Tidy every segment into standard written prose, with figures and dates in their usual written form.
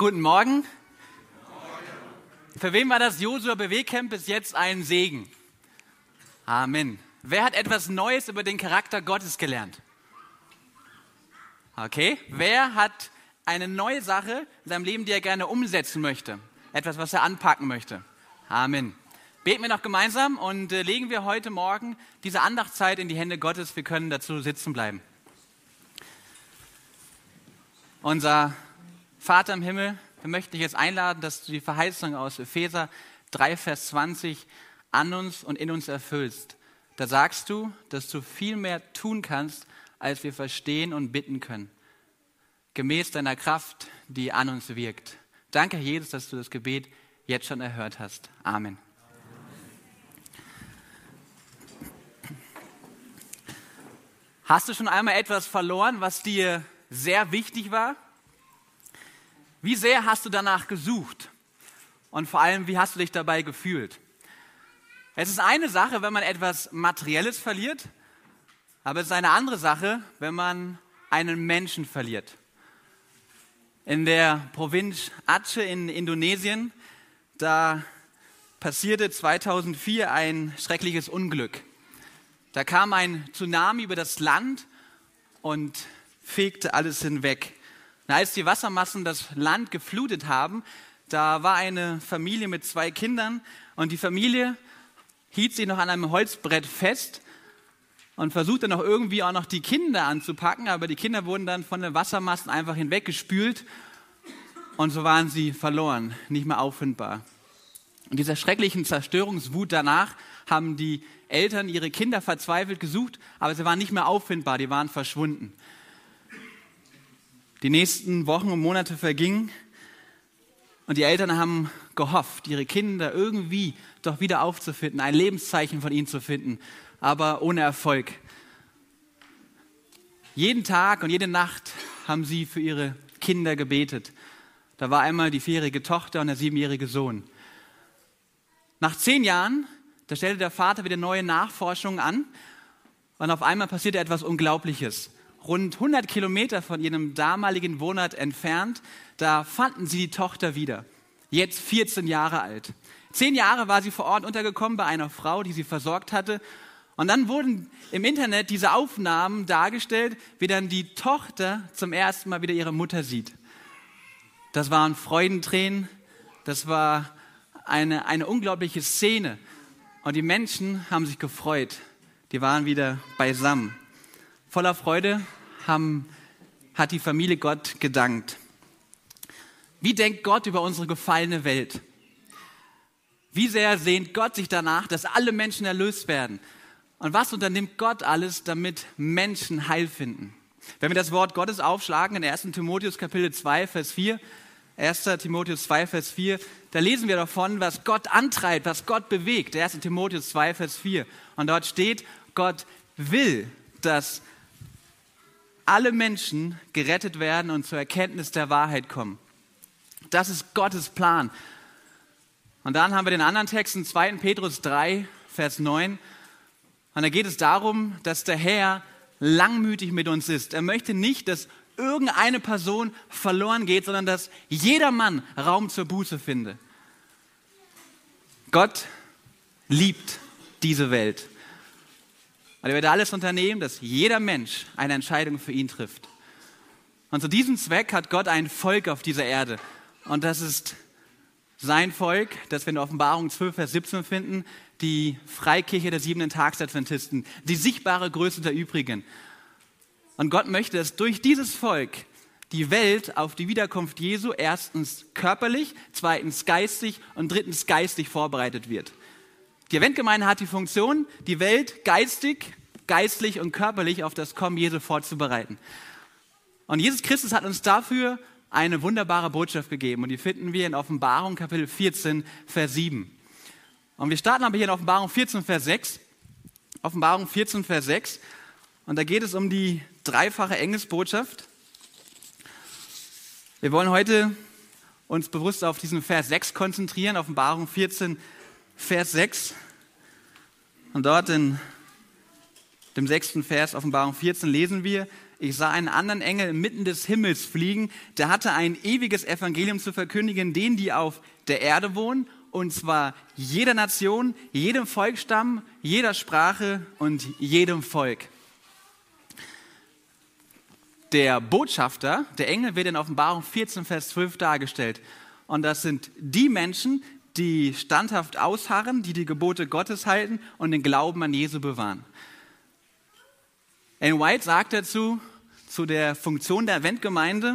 Guten Morgen. Für wen war das Josua Bewegcamp bis jetzt ein Segen? Amen. Wer hat etwas Neues über den Charakter Gottes gelernt? Okay. Wer hat eine neue Sache in seinem Leben, die er gerne umsetzen möchte? Etwas, was er anpacken möchte? Amen. Beten wir noch gemeinsam und legen wir heute Morgen diese Andachtszeit in die Hände Gottes. Wir können dazu sitzen bleiben. Unser Vater im Himmel, wir möchten dich jetzt einladen, dass du die Verheißung aus Epheser 3, Vers 20 an uns und in uns erfüllst. Da sagst du, dass du viel mehr tun kannst, als wir verstehen und bitten können. Gemäß deiner Kraft, die an uns wirkt. Danke, Jesus, dass du das Gebet jetzt schon erhört hast. Amen. Hast du schon einmal etwas verloren, was dir sehr wichtig war? Wie sehr hast du danach gesucht? Und vor allem, wie hast du dich dabei gefühlt? Es ist eine Sache, wenn man etwas Materielles verliert, aber es ist eine andere Sache, wenn man einen Menschen verliert. In der Provinz Aceh in Indonesien, da passierte 2004 ein schreckliches Unglück. Da kam ein Tsunami über das Land und fegte alles hinweg. Als die Wassermassen das Land geflutet haben, da war eine Familie mit 2 Kindern und die Familie hielt sich noch an einem Holzbrett fest und versuchte noch irgendwie auch noch die Kinder anzupacken, aber die Kinder wurden dann von den Wassermassen einfach hinweggespült und so waren sie verloren, nicht mehr auffindbar. Und dieser schrecklichen Zerstörungswut danach haben die Eltern ihre Kinder verzweifelt gesucht, aber sie waren nicht mehr auffindbar, die waren verschwunden. Die nächsten Wochen und Monate vergingen und die Eltern haben gehofft, ihre Kinder irgendwie doch wieder aufzufinden, ein Lebenszeichen von ihnen zu finden, aber ohne Erfolg. Jeden Tag und jede Nacht haben sie für ihre Kinder gebetet. Da war einmal die 4-jährige Tochter und der 7-jährige Sohn. Nach 10 Jahren, da stellte der Vater wieder neue Nachforschungen an und auf einmal passierte etwas Unglaubliches. Rund 100 Kilometer von ihrem damaligen Wohnort entfernt, da fanden sie die Tochter wieder. Jetzt 14 Jahre alt. 10 Jahre war sie vor Ort untergekommen bei einer Frau, die sie versorgt hatte. Und dann wurden im Internet diese Aufnahmen dargestellt, wie dann die Tochter zum ersten Mal wieder ihre Mutter sieht. Das waren Freudentränen, das war eine unglaubliche Szene. Und die Menschen haben sich gefreut. Die waren wieder beisammen. Voller Freude hat die Familie Gott gedankt. Wie denkt Gott über unsere gefallene Welt? Wie sehr sehnt Gott sich danach, dass alle Menschen erlöst werden? Und was unternimmt Gott alles, damit Menschen Heil finden? Wenn wir das Wort Gottes aufschlagen in 1. Timotheus Kapitel 2, Vers 4, 1. Timotheus 2, Vers 4, da lesen wir davon, was Gott antreibt, was Gott bewegt. 1. Timotheus 2, Vers 4. Und dort steht, Gott will, dass alle Menschen gerettet werden und zur Erkenntnis der Wahrheit kommen. Das ist Gottes Plan. Und dann haben wir den anderen Text in 2. Petrus 3, Vers 9. Und da geht es darum, dass der Herr langmütig mit uns ist. Er möchte nicht, dass irgendeine Person verloren geht, sondern dass jeder Mann Raum zur Buße finde. Gott liebt diese Welt. Und er wird alles unternehmen, dass jeder Mensch eine Entscheidung für ihn trifft. Und zu diesem Zweck hat Gott ein Volk auf dieser Erde. Und das ist sein Volk, das wir in Offenbarung 12, Vers 17 finden, die Freikirche der 7. Tagsadventisten, die sichtbare Größe der Übrigen. Und Gott möchte, dass durch dieses Volk die Welt auf die Wiederkunft Jesu erstens körperlich, zweitens geistig und drittens geistlich vorbereitet wird. Die Adventgemeinde hat die Funktion, die Welt geistig, geistlich und körperlich auf das Kommen Jesu vorzubereiten. Und Jesus Christus hat uns dafür eine wunderbare Botschaft gegeben. Und die finden wir in Offenbarung Kapitel 14, Vers 7. Und wir starten aber hier in Offenbarung 14, Vers 6. Offenbarung 14, Vers 6. Und da geht es um die dreifache Engelsbotschaft. Wir wollen heute uns bewusst auf diesen Vers 6 konzentrieren. Offenbarung 14, Vers 6. Und dort in dem 6. Vers Offenbarung 14 lesen wir: ich sah einen anderen Engel inmitten des Himmels fliegen, der hatte ein ewiges Evangelium zu verkündigen, denen, die auf der Erde wohnen, und zwar jeder Nation, jedem Volksstamm, jeder Sprache und jedem Volk. Der Botschafter, der Engel, wird in Offenbarung 14, Vers 12 dargestellt. Und das sind die Menschen, die standhaft ausharren, die die Gebote Gottes halten und den Glauben an Jesu bewahren. Ellen White sagt dazu, zu der Funktion der Adventgemeinde: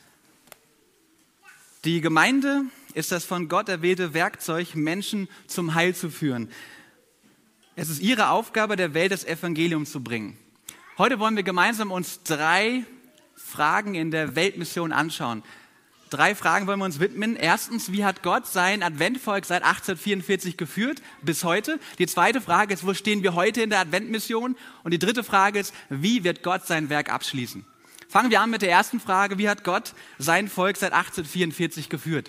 Die Gemeinde ist das von Gott erwählte Werkzeug, Menschen zum Heil zu führen. Es ist ihre Aufgabe, der Welt das Evangelium zu bringen. Heute wollen wir gemeinsam uns 3 Fragen in der Weltmission anschauen. 3 Fragen wollen wir uns widmen. Erstens, wie hat Gott sein Adventvolk seit 1844 geführt bis heute? Die zweite Frage ist, wo stehen wir heute in der Adventmission? Und die dritte Frage ist, wie wird Gott sein Werk abschließen? Fangen wir an mit der ersten Frage, wie hat Gott sein Volk seit 1844 geführt?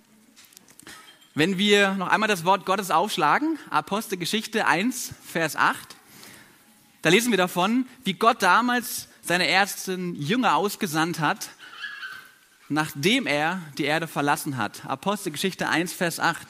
Wenn wir noch einmal das Wort Gottes aufschlagen, Apostelgeschichte 1, Vers 8, da lesen wir davon, wie Gott damals seine ersten Jünger ausgesandt hat, nachdem er die Erde verlassen hat. Apostelgeschichte 1, Vers 8.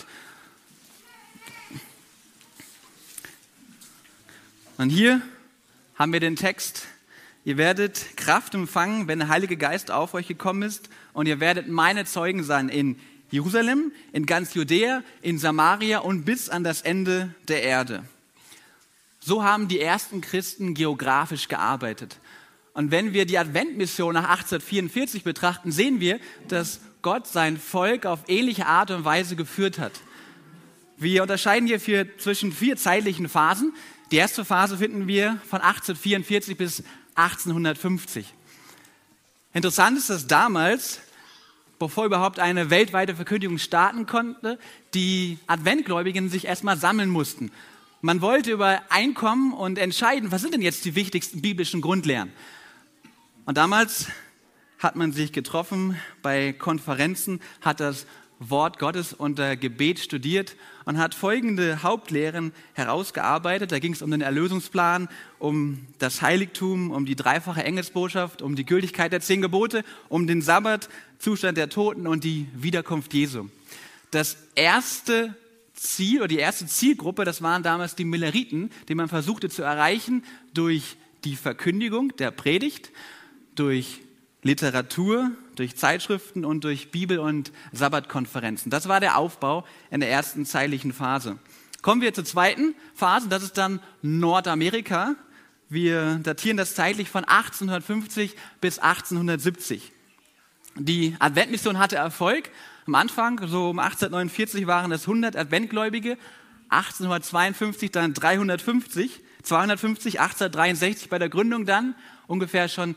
Und hier haben wir den Text: Ihr werdet Kraft empfangen, wenn der Heilige Geist auf euch gekommen ist, und ihr werdet meine Zeugen sein in Jerusalem, in ganz Judäa, in Samaria und bis an das Ende der Erde. So haben die ersten Christen geografisch gearbeitet. Und wenn wir die Adventmission nach 1844 betrachten, sehen wir, dass Gott sein Volk auf ähnliche Art und Weise geführt hat. Wir unterscheiden hier zwischen 4 zeitlichen Phasen. Die erste Phase finden wir von 1844 bis 1850. Interessant ist, dass damals, bevor überhaupt eine weltweite Verkündigung starten konnte, die Adventgläubigen sich erstmal sammeln mussten. Man wollte übereinkommen und entscheiden, was sind denn jetzt die wichtigsten biblischen Grundlehren? Und damals hat man sich getroffen bei Konferenzen, hat das Wort Gottes unter Gebet studiert und hat folgende Hauptlehren herausgearbeitet. Da ging es um den Erlösungsplan, um das Heiligtum, um die dreifache Engelsbotschaft, um die Gültigkeit der 10 Gebote, um den Sabbat, Zustand der Toten und die Wiederkunft Jesu. Das erste Ziel oder die erste Zielgruppe, das waren damals die Milleriten, die man versuchte zu erreichen durch die Verkündigung der Predigt, durch Literatur, durch Zeitschriften und durch Bibel- und Sabbatkonferenzen. Das war der Aufbau in der ersten zeitlichen Phase. Kommen wir zur zweiten Phase, das ist dann Nordamerika. Wir datieren das zeitlich von 1850 bis 1870. Die Adventmission hatte Erfolg. Am Anfang, so um 1849, waren es 100 Adventgläubige, 1852 dann 250, 1863 bei der Gründung dann ungefähr schon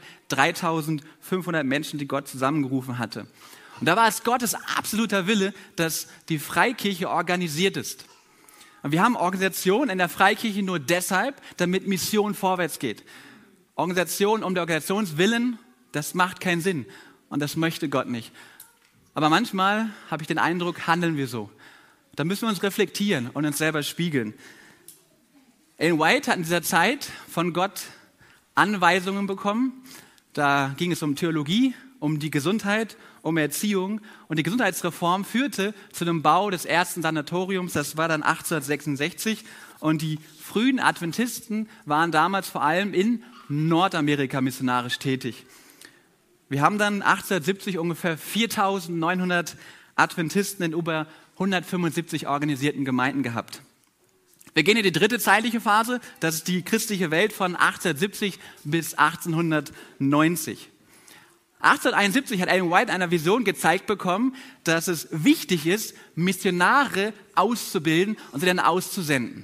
3500 Menschen, die Gott zusammengerufen hatte. Und da war es Gottes absoluter Wille, dass die Freikirche organisiert ist. Und wir haben Organisation in der Freikirche nur deshalb, damit Mission vorwärts geht. Organisation um der Organisationswillen, das macht keinen Sinn. Und das möchte Gott nicht. Aber manchmal habe ich den Eindruck, handeln wir so. Da müssen wir uns reflektieren und uns selber spiegeln. Ellen White hat in dieser Zeit von Gott Anweisungen bekommen. Da ging es um Theologie, um die Gesundheit, um Erziehung. Und die Gesundheitsreform führte zu dem Bau des ersten Sanatoriums. Das war dann 1866. Und die frühen Adventisten waren damals vor allem in Nordamerika missionarisch tätig. Wir haben dann 1870 ungefähr 4.900 Adventisten in über 175 organisierten Gemeinden gehabt. Wir gehen in die dritte zeitliche Phase, das ist die christliche Welt von 1870 bis 1890. 1871 hat Ellen White einer Vision gezeigt bekommen, dass es wichtig ist, Missionare auszubilden und sie dann auszusenden.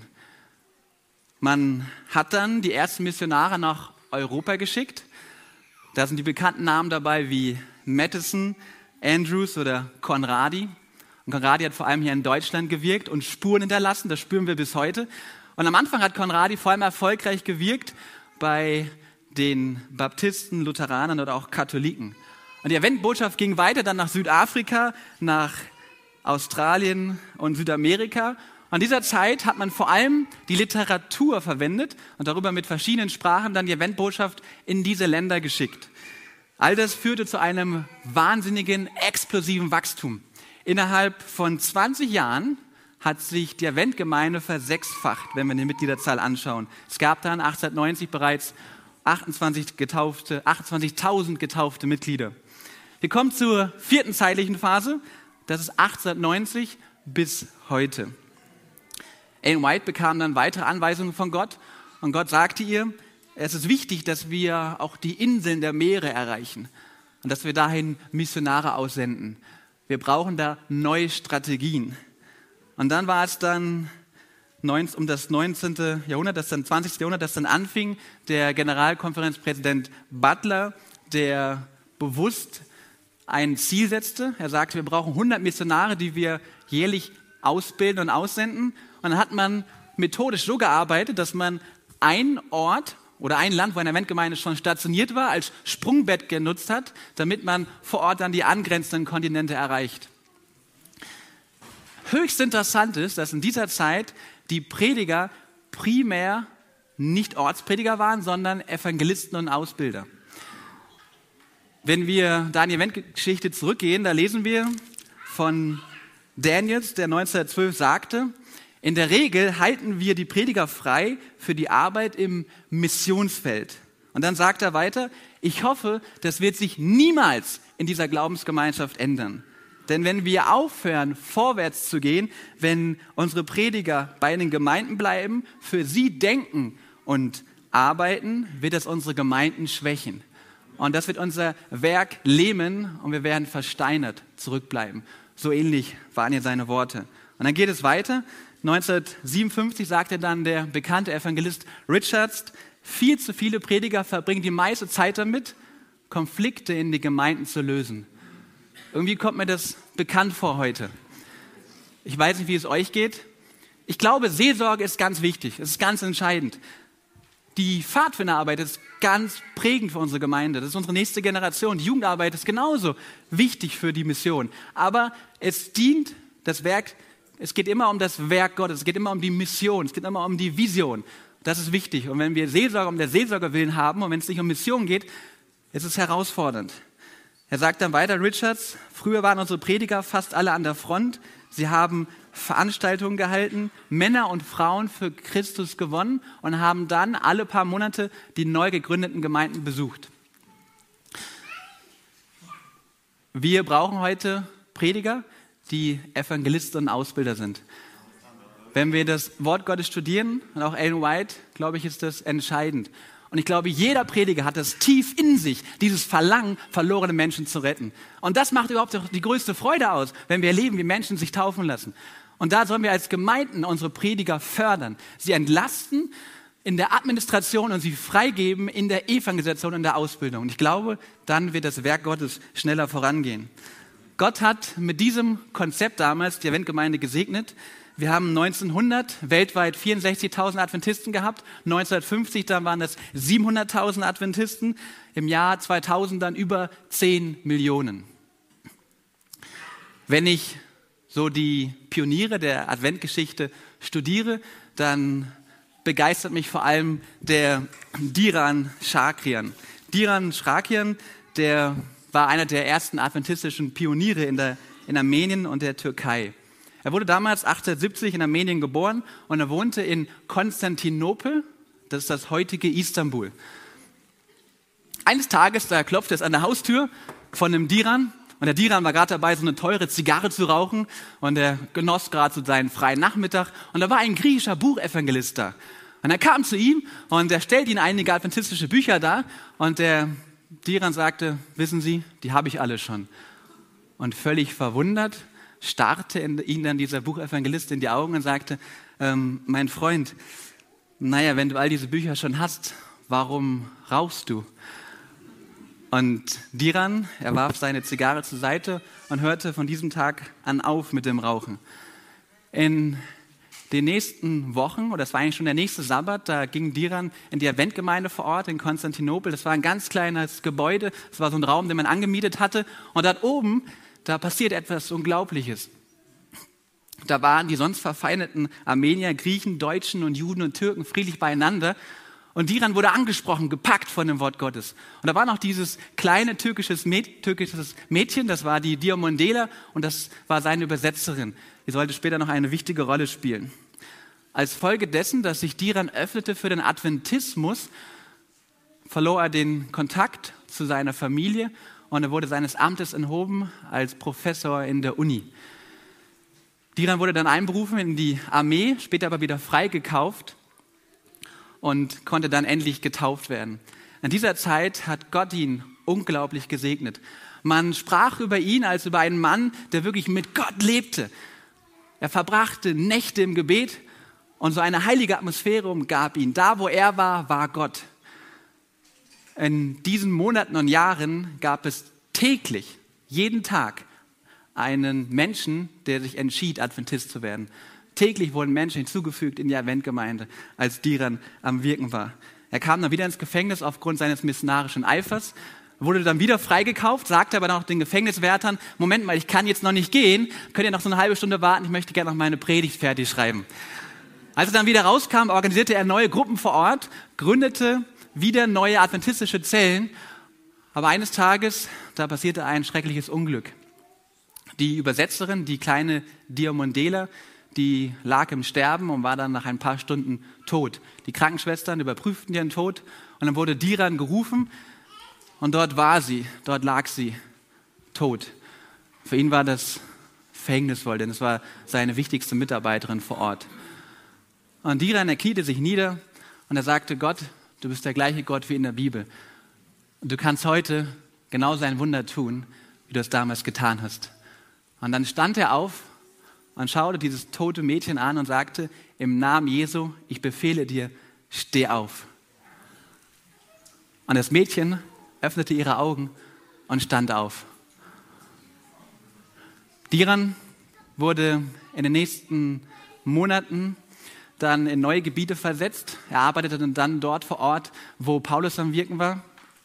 Man hat dann die ersten Missionare nach Europa geschickt. Da sind die bekannten Namen dabei wie Matheson, Andrews oder Conradi. Und Conradi hat vor allem hier in Deutschland gewirkt und Spuren hinterlassen, das spüren wir bis heute. Und am Anfang hat Conradi vor allem erfolgreich gewirkt bei den Baptisten, Lutheranern oder auch Katholiken. Und die Adventbotschaft ging weiter dann nach Südafrika, nach Australien und Südamerika. An dieser Zeit hat man vor allem die Literatur verwendet und darüber mit verschiedenen Sprachen dann die Eventbotschaft in diese Länder geschickt. All das führte zu einem wahnsinnigen, explosiven Wachstum. Innerhalb von 20 Jahren hat sich die Eventgemeinde versechsfacht, wenn wir die Mitgliederzahl anschauen. Es gab dann 1890 bereits 28.000 getaufte Mitglieder. Wir kommen zur vierten zeitlichen Phase, das ist 1890 bis heute. Ellen White bekam dann weitere Anweisungen von Gott und Gott sagte ihr, es ist wichtig, dass wir auch die Inseln der Meere erreichen und dass wir dahin Missionare aussenden. Wir brauchen da neue Strategien. Und dann war es dann um das 19. Jahrhundert, das dann 20. Jahrhundert, das dann anfing, der Generalkonferenzpräsident Butler, der bewusst ein Ziel setzte. Er sagte, wir brauchen 100 Missionare, die wir jährlich ausbilden und aussenden. Und dann hat man methodisch so gearbeitet, dass man einen Ort oder ein Land, wo eine Eventgemeinde schon stationiert war, als Sprungbett genutzt hat, damit man vor Ort dann die angrenzenden Kontinente erreicht. Höchst interessant ist, dass in dieser Zeit die Prediger primär nicht Ortsprediger waren, sondern Evangelisten und Ausbilder. Wenn wir da in die Eventgeschichte zurückgehen, da lesen wir von Daniels, der 1912 sagte, in der Regel halten wir die Prediger frei für die Arbeit im Missionsfeld. Und dann sagt er weiter, ich hoffe, das wird sich niemals in dieser Glaubensgemeinschaft ändern. Denn wenn wir aufhören, vorwärts zu gehen, wenn unsere Prediger bei den Gemeinden bleiben, für sie denken und arbeiten, wird das unsere Gemeinden schwächen. Und das wird unser Werk lähmen und wir werden versteinert zurückbleiben. So ähnlich waren hier seine Worte. Und dann geht es weiter. 1957 sagte dann der bekannte Evangelist Richards, viel zu viele Prediger verbringen die meiste Zeit damit, Konflikte in die Gemeinden zu lösen. Irgendwie kommt mir das bekannt vor heute. Ich weiß nicht, wie es euch geht. Ich glaube, Seelsorge ist ganz wichtig, es ist ganz entscheidend. Die Pfadfinderarbeit ist ganz prägend für unsere Gemeinde. Das ist unsere nächste Generation. Die Jugendarbeit ist genauso wichtig für die Mission. Aber es dient das Werk, es geht immer um das Werk Gottes, es geht immer um die Mission, es geht immer um die Vision. Das ist wichtig. Und wenn wir Seelsorge um der Seelsorge willen haben und wenn es nicht um Mission geht, ist es herausfordernd. Er sagt dann weiter, Richards, früher waren unsere Prediger fast alle an der Front. Sie haben Veranstaltungen gehalten, Männer und Frauen für Christus gewonnen und haben dann alle paar Monate die neu gegründeten Gemeinden besucht. Wir brauchen heute Prediger, die Evangelisten und Ausbilder sind. Wenn wir das Wort Gottes studieren, und auch Ellen White, glaube ich, ist das entscheidend. Und ich glaube, jeder Prediger hat das tief in sich, dieses Verlangen, verlorene Menschen zu retten. Und das macht überhaupt auch die größte Freude aus, wenn wir erleben, wie Menschen sich taufen lassen. Und da sollen wir als Gemeinden unsere Prediger fördern, sie entlasten in der Administration und sie freigeben in der Evangelisation und in der Ausbildung. Und ich glaube, dann wird das Werk Gottes schneller vorangehen. Gott hat mit diesem Konzept damals die Eventgemeinde gesegnet. Wir haben 1900 weltweit 64.000 Adventisten gehabt, 1950 dann waren das 700.000 Adventisten, im Jahr 2000 dann über 10 Millionen. Wenn ich so die Pioniere der Adventgeschichte studiere, dann begeistert mich vor allem der Dhiran Shakarian. Dhiran Shakarian, der war einer der ersten adventistischen Pioniere in Armenien und der Türkei. Er wurde damals 1870 in Armenien geboren und er wohnte in Konstantinopel, das ist das heutige Istanbul. Eines Tages, da klopfte es an der Haustür von einem Dhiran und der Dhiran war gerade dabei, so eine teure Zigarre zu rauchen und er genoss gerade so seinen freien Nachmittag und da war ein griechischer Buchevangelist da. Und er kam zu ihm und er stellte ihm einige adventistische Bücher dar und der Dhiran sagte, wissen Sie, die habe ich alle schon. Und völlig verwundert starrte ihn dann dieser Buchevangelist in die Augen und sagte, mein Freund, naja, wenn du all diese Bücher schon hast, warum rauchst du? Und Dhiran, er warf seine Zigarre zur Seite und hörte von diesem Tag an auf mit dem Rauchen. In den nächsten Wochen, oder das war eigentlich schon der nächste Sabbat, da ging Dhiran in die Adventgemeinde vor Ort in Konstantinopel. Das war ein ganz kleines Gebäude, das war so ein Raum, den man angemietet hatte. Und dort oben, da passiert etwas Unglaubliches. Da waren die sonst verfeindeten Armenier, Griechen, Deutschen und Juden und Türken friedlich beieinander. Und Diran wurde angesprochen, gepackt von dem Wort Gottes. Und da war noch dieses kleine türkisches Mädchen, das war die Diomandela und das war seine Übersetzerin. Die sollte später noch eine wichtige Rolle spielen. Als Folge dessen, dass sich Diran öffnete für den Adventismus, verlor er den Kontakt zu seiner Familie und er wurde seines Amtes enthoben als Professor in der Uni. Diran wurde dann einberufen in die Armee, später aber wieder freigekauft und konnte dann endlich getauft werden. In dieser Zeit hat Gott ihn unglaublich gesegnet. Man sprach über ihn als über einen Mann, der wirklich mit Gott lebte. Er verbrachte Nächte im Gebet und so eine heilige Atmosphäre umgab ihn. Da, wo er war, war Gott. In diesen Monaten und Jahren gab es täglich, jeden Tag, einen Menschen, der sich entschied, Adventist zu werden. Täglich wurden Menschen hinzugefügt in die Adventgemeinde, als Diran am Wirken war. Er kam dann wieder ins Gefängnis aufgrund seines missionarischen Eifers, wurde dann wieder freigekauft, sagte aber noch den Gefängniswärtern, Moment mal, ich kann jetzt noch nicht gehen, könnt ihr noch so eine halbe Stunde warten, ich möchte gerne noch meine Predigt fertig schreiben. Als er dann wieder rauskam, organisierte er neue Gruppen vor Ort, gründete wieder neue adventistische Zellen, aber eines Tages, da passierte ein schreckliches Unglück. Die Übersetzerin, die kleine Diomandela, die lag im Sterben und war dann nach ein paar Stunden tot. Die Krankenschwestern überprüften ihren Tod und dann wurde Diran gerufen und dort lag sie, tot. Für ihn war das verhängnisvoll, denn es war seine wichtigste Mitarbeiterin vor Ort. Und Diran, er kniete sich nieder und er sagte, Gott, du bist der gleiche Gott wie in der Bibel. Und du kannst heute genau sein Wunder tun, wie du es damals getan hast. Und dann stand er auf und schaute dieses tote Mädchen an und sagte, im Namen Jesu, ich befehle dir, steh auf. Und das Mädchen öffnete ihre Augen und stand auf. Diran wurde in den nächsten Monaten dann in neue Gebiete versetzt. Er arbeitete dann dort vor Ort, wo Paulus am Wirken war.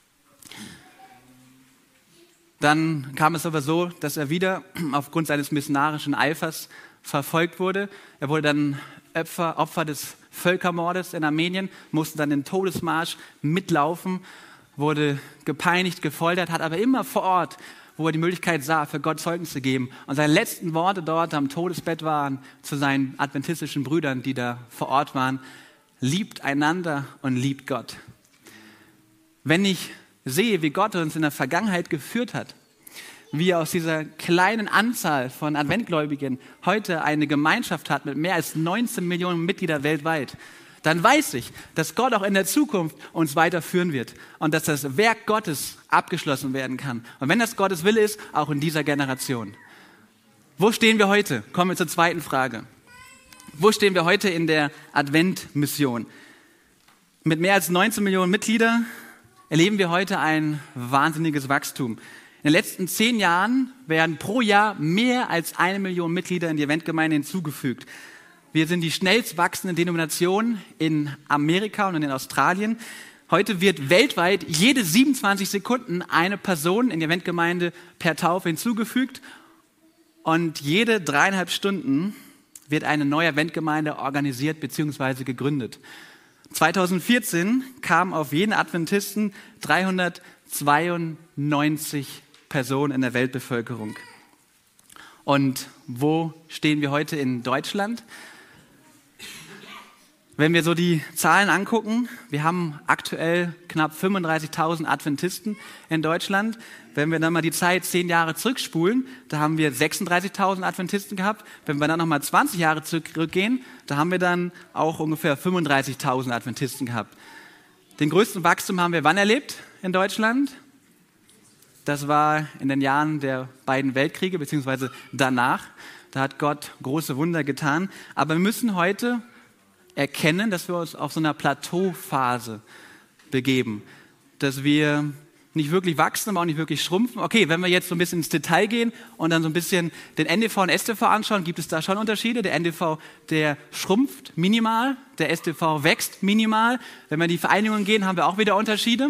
Dann kam es aber so, dass er wieder aufgrund seines missionarischen Eifers verfolgt wurde. Er wurde dann Opfer des Völkermordes in Armenien, musste dann den Todesmarsch mitlaufen, wurde gepeinigt, gefoltert, hat aber immer vor Ort, wo er die Möglichkeit sah, für Gott Zeugnis zu geben. Und seine letzten Worte dort am Todesbett waren zu seinen adventistischen Brüdern, die da vor Ort waren, liebt einander und liebt Gott. Wenn ich sehe, wie Gott uns in der Vergangenheit geführt hat, wie er aus dieser kleinen Anzahl von Adventgläubigen heute eine Gemeinschaft hat mit mehr als 19 Millionen Mitgliedern weltweit, dann weiß ich, dass Gott auch in der Zukunft uns weiterführen wird und dass das Werk Gottes abgeschlossen werden kann. Und wenn das Gottes Wille ist, auch in dieser Generation. Wo stehen wir heute? Kommen wir zur zweiten Frage. Wo stehen wir heute in der Adventmission? Mit mehr als 19 Millionen Mitgliedern erleben wir heute ein wahnsinniges Wachstum. In den letzten 10 Jahren werden pro Jahr mehr als 1 Million Mitglieder in die Eventgemeinde hinzugefügt. Wir sind die schnellst wachsende Denomination in Amerika und in Australien. Heute wird weltweit jede 27 Sekunden eine Person in die Eventgemeinde per Taufe hinzugefügt und jede 3,5 Stunden wird eine neue Eventgemeinde organisiert bzw. gegründet. 2014 kamen auf jeden Adventisten 392 Personen in der Weltbevölkerung. Und wo stehen wir heute in Deutschland? Wenn wir so die Zahlen angucken, wir haben aktuell knapp 35.000 Adventisten in Deutschland. Wenn wir dann mal die Zeit 10 Jahre zurückspulen, da haben wir 36.000 Adventisten gehabt. Wenn wir dann nochmal 20 Jahre zurückgehen, da haben wir dann auch ungefähr 35.000 Adventisten gehabt. Den größten Wachstum haben wir wann erlebt in Deutschland? Das war in den Jahren der beiden Weltkriege, beziehungsweise danach. Da hat Gott große Wunder getan. Aber wir müssen heute erkennen, dass wir uns auf so einer Plateauphase begeben. Dass wir nicht wirklich wachsen, aber auch nicht wirklich schrumpfen. Okay, wenn wir jetzt so ein bisschen ins Detail gehen und dann so ein bisschen den NDV und STV anschauen, gibt es da schon Unterschiede. Der NDV, der schrumpft minimal, der STV wächst minimal. Wenn wir in die Vereinigungen gehen, haben wir auch wieder Unterschiede.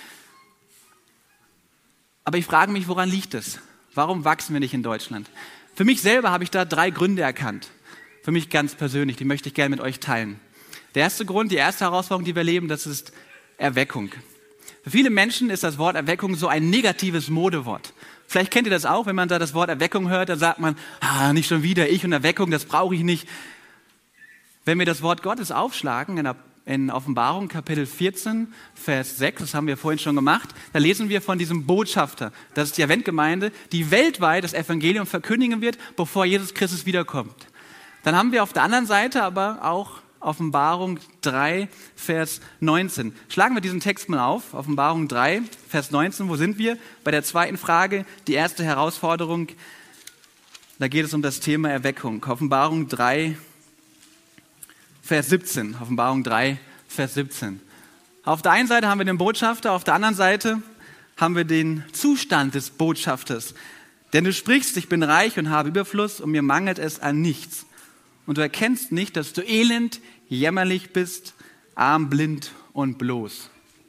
Aber ich frage mich, woran liegt es? Warum wachsen wir nicht in Deutschland? Für mich selber habe ich da 3 Gründe erkannt. für mich ganz persönlich, die möchte ich gerne mit euch teilen. Der erste Grund, die erste Herausforderung, die wir erleben, das ist Erweckung. Für viele Menschen ist das Wort Erweckung so ein negatives Modewort. Vielleicht kennt ihr das auch, wenn man da das Wort Erweckung hört, dann sagt man, nicht schon wieder ich und Erweckung, das brauche ich nicht. Wenn wir das Wort Gottes aufschlagen in Offenbarung Kapitel 14, Vers 6, das haben wir vorhin schon gemacht, da lesen wir von diesem Botschafter, das ist die Adventgemeinde, die weltweit das Evangelium verkündigen wird, bevor Jesus Christus wiederkommt. Dann haben wir auf der anderen Seite aber auch Offenbarung 3, Vers 19. Schlagen wir diesen Text mal auf. Offenbarung 3, Vers 19. Wo sind wir? Bei der zweiten Frage, die erste Herausforderung. Da geht es um das Thema Erweckung. Offenbarung 3, Vers 17. Offenbarung 3, Vers 17. Auf der einen Seite haben wir den Botschafter, auf der anderen Seite haben wir den Zustand des Botschafters. Denn du sprichst, ich bin reich und habe Überfluss und mir mangelt es an nichts. Und du erkennst nicht, dass du elend, jämmerlich bist, arm, blind und bloß.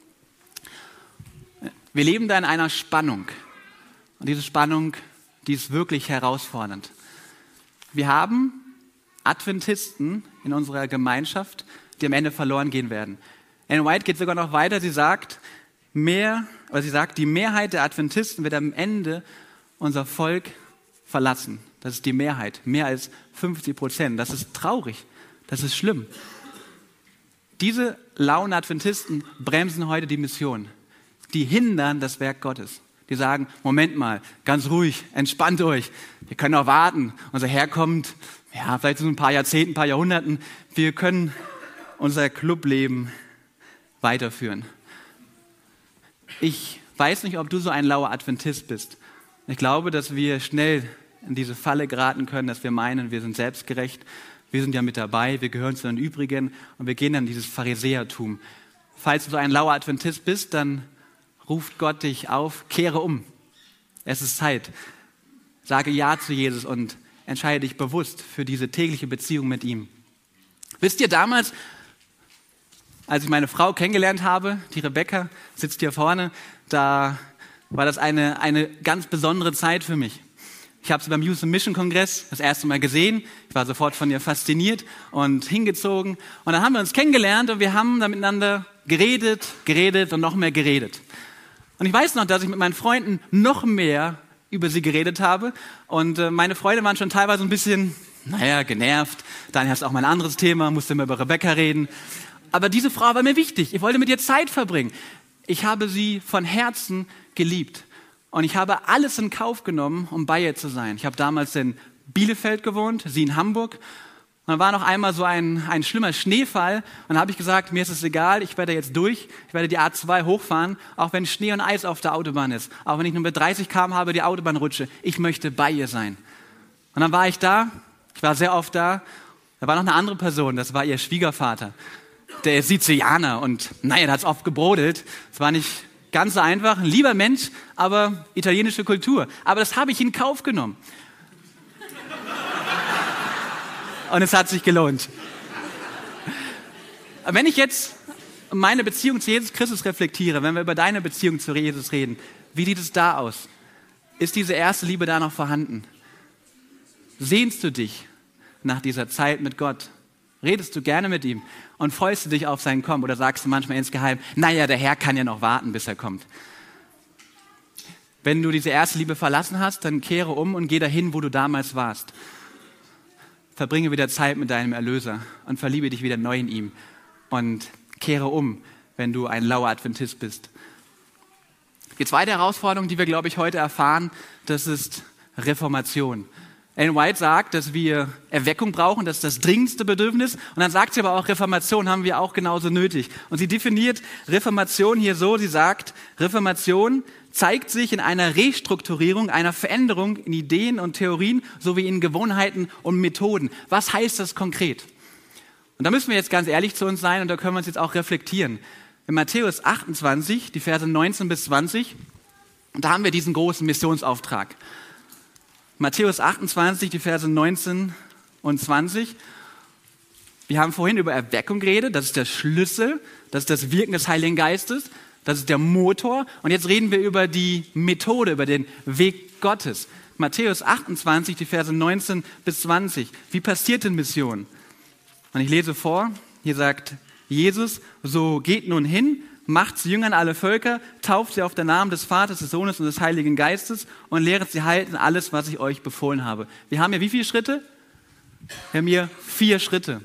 Wir leben da in einer Spannung. Und diese Spannung, die ist wirklich herausfordernd. Wir haben Adventisten in unserer Gemeinschaft, die am Ende verloren gehen werden. Ellen White geht sogar noch weiter. Sie sagt, die Mehrheit der Adventisten wird am Ende unser Volk verlassen. Das ist die Mehrheit, mehr als 50%. Das ist traurig, das ist schlimm. Diese lauen Adventisten bremsen heute die Mission. Die hindern das Werk Gottes. Die sagen, Moment mal, ganz ruhig, entspannt euch. Wir können auch warten. Unser Herr kommt, vielleicht in ein paar Jahrzehnten, ein paar Jahrhunderten. Wir können unser Clubleben weiterführen. Ich weiß nicht, ob du so ein lauer Adventist bist. Ich glaube, dass wir schnell in diese Falle geraten können, dass wir meinen, wir sind selbstgerecht, wir sind ja mit dabei, wir gehören zu den Übrigen und wir gehen dann in dieses Pharisäertum. Falls du so ein lauer Adventist bist, dann ruft Gott dich auf, kehre um. Es ist Zeit. Sage Ja zu Jesus und entscheide dich bewusst für diese tägliche Beziehung mit ihm. Wisst ihr, damals, als ich meine Frau kennengelernt habe, die Rebecca sitzt hier vorne, da war das eine ganz besondere Zeit für mich. Ich habe sie beim Youth Mission Kongress das erste Mal gesehen. Ich war sofort von ihr fasziniert und hingezogen. Und dann haben wir uns kennengelernt und wir haben da miteinander geredet und noch mehr geredet. Und ich weiß noch, dass ich mit meinen Freunden noch mehr über sie geredet habe. Und meine Freunde waren schon teilweise ein bisschen, genervt. Dann hast du auch mal ein anderes Thema, musste immer über Rebecca reden. Aber diese Frau war mir wichtig. Ich wollte mit ihr Zeit verbringen. Ich habe sie von Herzen geliebt. Und ich habe alles in Kauf genommen, um bei ihr zu sein. Ich habe damals in Bielefeld gewohnt, sie in Hamburg. Und dann war noch einmal so ein schlimmer Schneefall. Und dann habe ich gesagt, mir ist es egal, ich werde jetzt durch. Ich werde die A2 hochfahren, auch wenn Schnee und Eis auf der Autobahn ist. Auch wenn ich nur mit 30 km/h über die Autobahn rutsche. Ich möchte bei ihr sein. Und dann war ich da. Ich war sehr oft da. Da war noch eine andere Person, das war ihr Schwiegervater. Der ist Sizilianer und da hat es oft gebrodelt. Es war nicht ganz so einfach, ein lieber Mensch, aber italienische Kultur. Aber das habe ich in Kauf genommen. Und es hat sich gelohnt. Wenn ich jetzt meine Beziehung zu Jesus Christus reflektiere, wenn wir über deine Beziehung zu Jesus reden, wie sieht es da aus? Ist diese erste Liebe da noch vorhanden? Sehnst du dich nach dieser Zeit mit Gott? Redest du gerne mit ihm und freust du dich auf sein Kommen? Oder sagst du manchmal insgeheim, der Herr kann ja noch warten, bis er kommt. Wenn du diese erste Liebe verlassen hast, dann kehre um und geh dahin, wo du damals warst. Verbringe wieder Zeit mit deinem Erlöser und verliebe dich wieder neu in ihm. Und kehre um, wenn du ein lauer Adventist bist. Die zweite Herausforderung, die wir, glaube ich, heute erfahren, das ist Reformation. Ellen White sagt, dass wir Erweckung brauchen, das ist das dringendste Bedürfnis. Und dann sagt sie aber auch, Reformation haben wir auch genauso nötig. Und sie definiert Reformation hier so, sie sagt, Reformation zeigt sich in einer Restrukturierung, einer Veränderung in Ideen und Theorien sowie in Gewohnheiten und Methoden. Was heißt das konkret? Und da müssen wir jetzt ganz ehrlich zu uns sein und da können wir uns jetzt auch reflektieren. In Matthäus 28, die Verse 19 bis 20, da haben wir diesen großen Missionsauftrag. Matthäus 28, die Verse 19 und 20. Wir haben vorhin über Erweckung geredet, das ist der Schlüssel, das ist das Wirken des Heiligen Geistes, das ist der Motor. Und jetzt reden wir über die Methode, über den Weg Gottes. Matthäus 28, die Verse 19 bis 20. Wie passiert denn Mission? Und ich lese vor, hier sagt Jesus, so geht nun hin, macht zu Jüngern alle Völker, tauft sie auf den Namen des Vaters, des Sohnes und des Heiligen Geistes und lehret sie halten alles, was ich euch befohlen habe. Wir haben hier wie viele Schritte? Wir haben hier 4 Schritte.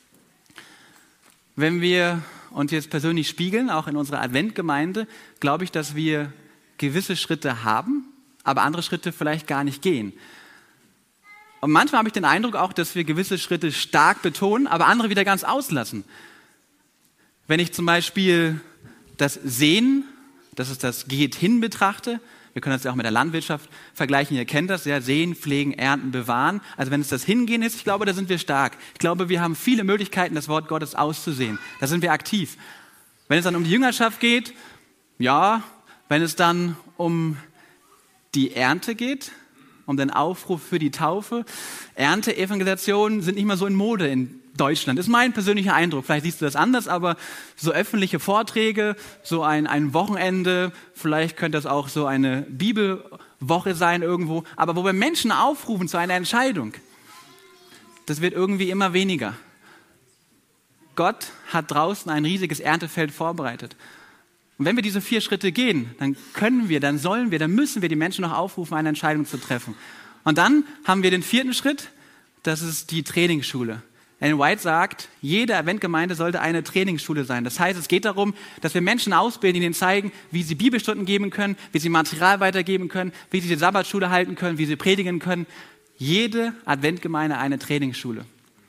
Wenn wir uns jetzt persönlich spiegeln, auch in unserer Adventgemeinde, glaube ich, dass wir gewisse Schritte haben, aber andere Schritte vielleicht gar nicht gehen. Und manchmal habe ich den Eindruck auch, dass wir gewisse Schritte stark betonen, aber andere wieder ganz auslassen. Wenn ich zum Beispiel das Sehen, das ist das Geht hin betrachte, wir können das ja auch mit der Landwirtschaft vergleichen, ihr kennt das, ja, Sehen, Pflegen, Ernten, Bewahren. Also wenn es das Hingehen ist, ich glaube, da sind wir stark. Ich glaube, wir haben viele Möglichkeiten, das Wort Gottes auszusehen. Da sind wir aktiv. Wenn es dann um die Jüngerschaft geht, ja, wenn es dann um die Ernte geht, um den Aufruf für die Taufe, Ernteevangelisationen sind nicht mehr so in Mode in Deutschland. Das ist mein persönlicher Eindruck. Vielleicht siehst du das anders, aber so öffentliche Vorträge, so ein Wochenende, vielleicht könnte das auch so eine Bibelwoche sein irgendwo, aber wo wir Menschen aufrufen zu einer Entscheidung, das wird irgendwie immer weniger. Gott hat draußen ein riesiges Erntefeld vorbereitet. Und wenn wir diese 4 Schritte gehen, dann können wir, dann sollen wir, dann müssen wir die Menschen noch aufrufen, eine Entscheidung zu treffen. Und dann haben wir den 4. Schritt, das ist die Trainingsschule. Ellen White sagt, jede Adventgemeinde sollte eine Trainingsschule sein. Das heißt, es geht darum, dass wir Menschen ausbilden, die ihnen zeigen, wie sie Bibelstunden geben können, wie sie Material weitergeben können, wie sie die Sabbatschule halten können, wie sie predigen können. Jede Adventgemeinde eine Trainingsschule.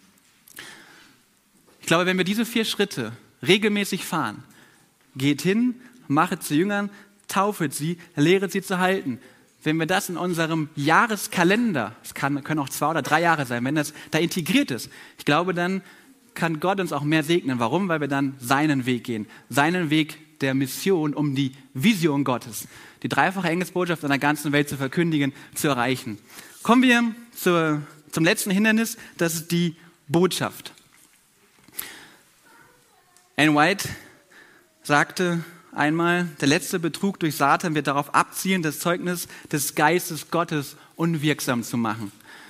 Ich glaube, wenn wir diese 4 Schritte regelmäßig fahren, geht hin, machet zu Jüngern, taufet sie, lehret sie zu halten. Wenn wir das in unserem Jahreskalender, es können auch 2 oder 3 Jahre sein, wenn das da integriert ist, ich glaube, dann kann Gott uns auch mehr segnen. Warum? Weil wir dann seinen Weg gehen. Seinen Weg der Mission, um die Vision Gottes, die dreifache Engelsbotschaft in der ganzen Welt zu verkündigen, zu erreichen. Kommen wir zum letzten Hindernis, das ist die Botschaft. Ellen White sagte einmal, der letzte Betrug durch Satan wird darauf abzielen, das Zeugnis des Geistes Gottes unwirksam zu machen.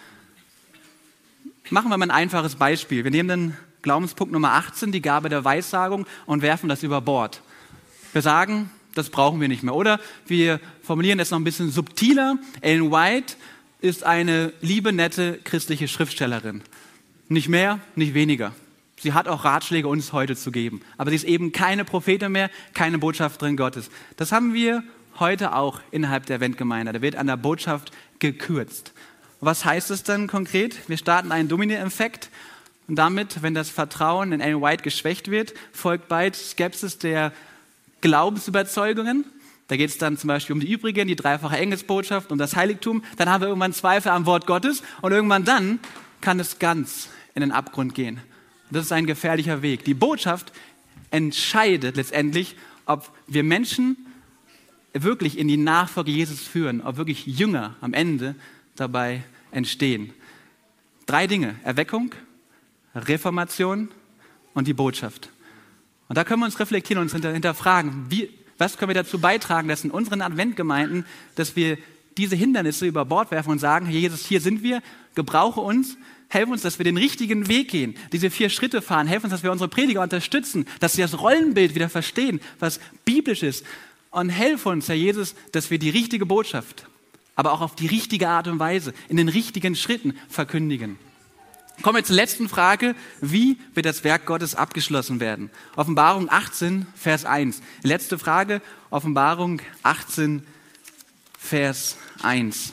Machen wir mal ein einfaches Beispiel. Wir nehmen den Glaubenspunkt Nummer 18, die Gabe der Weissagung, und werfen das über Bord. Wir sagen, das brauchen wir nicht mehr. Oder wir formulieren es noch ein bisschen subtiler. Ellen White ist eine liebe, nette christliche Schriftstellerin. Nicht mehr, nicht weniger. Sie hat auch Ratschläge uns heute zu geben. Aber sie ist eben keine Prophetin mehr, keine Botschafterin Gottes. Das haben wir heute auch innerhalb der Adventgemeinde. Da wird an der Botschaft gekürzt. Was heißt es dann konkret? Wir starten einen Domino-Effekt. Und damit, wenn das Vertrauen in Ellen White geschwächt wird, folgt bald Skepsis der Glaubensüberzeugungen. Da geht es dann zum Beispiel um die übrigen, die dreifache Engelsbotschaft, um das Heiligtum. Dann haben wir irgendwann Zweifel am Wort Gottes. Und irgendwann dann kann es ganz in den Abgrund gehen. Das ist ein gefährlicher Weg. Die Botschaft entscheidet letztendlich, ob wir Menschen wirklich in die Nachfolge Jesus führen, ob wirklich Jünger am Ende dabei entstehen. 3 Dinge: Erweckung, Reformation und die Botschaft. Und da können wir uns reflektieren und uns hinterfragen, was können wir dazu beitragen, dass in unseren Adventgemeinden, dass wir diese Hindernisse über Bord werfen und sagen, Herr Jesus, hier sind wir, gebrauche uns, helf uns, dass wir den richtigen Weg gehen, diese 4 Schritte fahren, helf uns, dass wir unsere Prediger unterstützen, dass sie das Rollenbild wieder verstehen, was biblisch ist. Und helf uns, Herr Jesus, dass wir die richtige Botschaft, aber auch auf die richtige Art und Weise, in den richtigen Schritten verkündigen. Kommen wir zur letzten Frage: Wie wird das Werk Gottes abgeschlossen werden? Offenbarung 18, Vers 1. Letzte Frage, Offenbarung 18, Vers 1.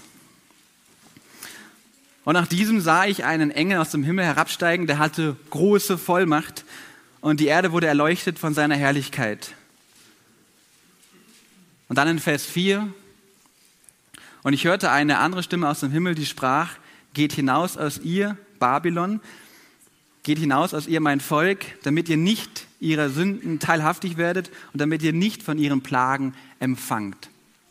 Und nach diesem sah ich einen Engel aus dem Himmel herabsteigen, der hatte große Vollmacht, und die Erde wurde erleuchtet von seiner Herrlichkeit. Und dann in Vers 4: Und ich hörte eine andere Stimme aus dem Himmel, die sprach: Geht hinaus aus ihr, Babylon, geht hinaus aus ihr, mein Volk, damit ihr nicht ihrer Sünden teilhaftig werdet und damit ihr nicht von ihren Plagen empfangt.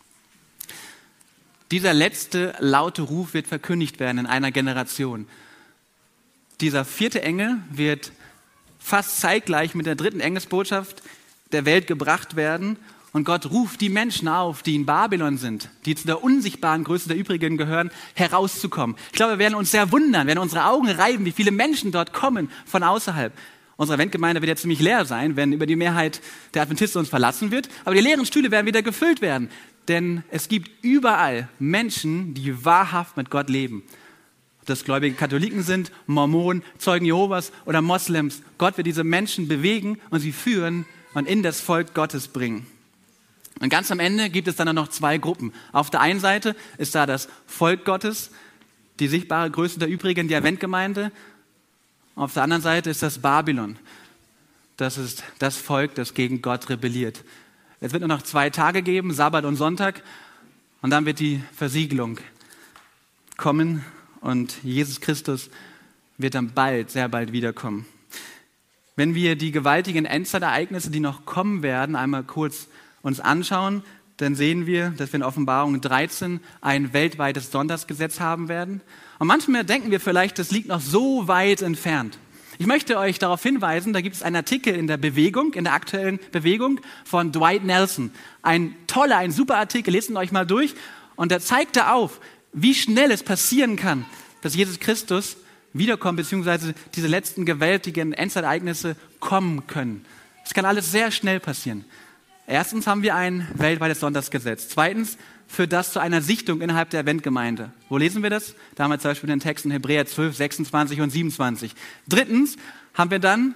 Dieser letzte laute Ruf wird verkündigt werden in einer Generation. Dieser 4. Engel wird fast zeitgleich mit der 3. Engelsbotschaft der Welt gebracht werden. Und Gott ruft die Menschen auf, die in Babylon sind, die zu der unsichtbaren Größe der Übrigen gehören, herauszukommen. Ich glaube, wir werden uns sehr wundern, werden unsere Augen reiben, wie viele Menschen dort kommen von außerhalb. Unsere Eventgemeinde wird ja ziemlich leer sein, wenn über die Mehrheit der Adventisten uns verlassen wird. Aber die leeren Stühle werden wieder gefüllt werden. Denn es gibt überall Menschen, die wahrhaft mit Gott leben. Ob das gläubige Katholiken sind, Mormonen, Zeugen Jehovas oder Moslems. Gott wird diese Menschen bewegen und sie führen und in das Volk Gottes bringen. Und ganz am Ende gibt es dann noch zwei Gruppen. Auf der einen Seite ist da das Volk Gottes, die sichtbare Größe der Übrigen, die Adventgemeinde. Auf der anderen Seite ist das Babylon. Das ist das Volk, das gegen Gott rebelliert. Es wird nur noch 2 Tage geben, Sabbat und Sonntag. Und dann wird die Versiegelung kommen und Jesus Christus wird dann bald, sehr bald wiederkommen. Wenn wir die gewaltigen Endzeitereignisse, die noch kommen werden, einmal kurz uns anschauen, dann sehen wir, dass wir in Offenbarung 13 ein weltweites Sonntagsgesetz haben werden. Und manchmal denken wir vielleicht, das liegt noch so weit entfernt. Ich möchte euch darauf hinweisen, da gibt es einen Artikel in der Bewegung, in der aktuellen Bewegung von Dwight Nelson. Ein toller, ein super Artikel, lest ihn euch mal durch. Und da zeigt er auf, wie schnell es passieren kann, dass Jesus Christus wiederkommt, beziehungsweise diese letzten gewaltigen Endzeitereignisse kommen können. Es kann alles sehr schnell passieren. Erstens haben wir ein weltweites Sonntagsgesetz. Zweitens führt das zu einer Sichtung innerhalb der Adventgemeinde. Wo lesen wir das? Da haben wir zum Beispiel den Text in Hebräer 12, 26 und 27. Drittens haben wir dann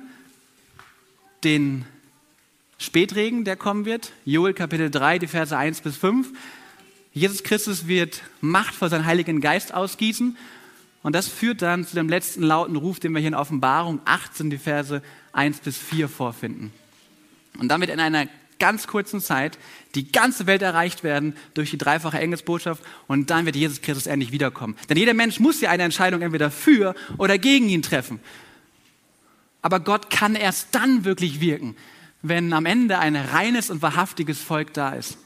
den Spätregen, der kommen wird. Joel Kapitel 3, die Verse 1 bis 5. Jesus Christus wird Macht vor seinen Heiligen Geist ausgießen. Und das führt dann zu dem letzten lauten Ruf, den wir hier in Offenbarung 18, die Verse 1 bis 4 vorfinden. Und dann wird in einer ganz kurzen Zeit die ganze Welt erreicht werden durch die dreifache Engelsbotschaft und dann wird Jesus Christus endlich wiederkommen. Denn jeder Mensch muss ja eine Entscheidung entweder für oder gegen ihn treffen. Aber Gott kann erst dann wirklich wirken, wenn am Ende ein reines und wahrhaftiges Volk da ist.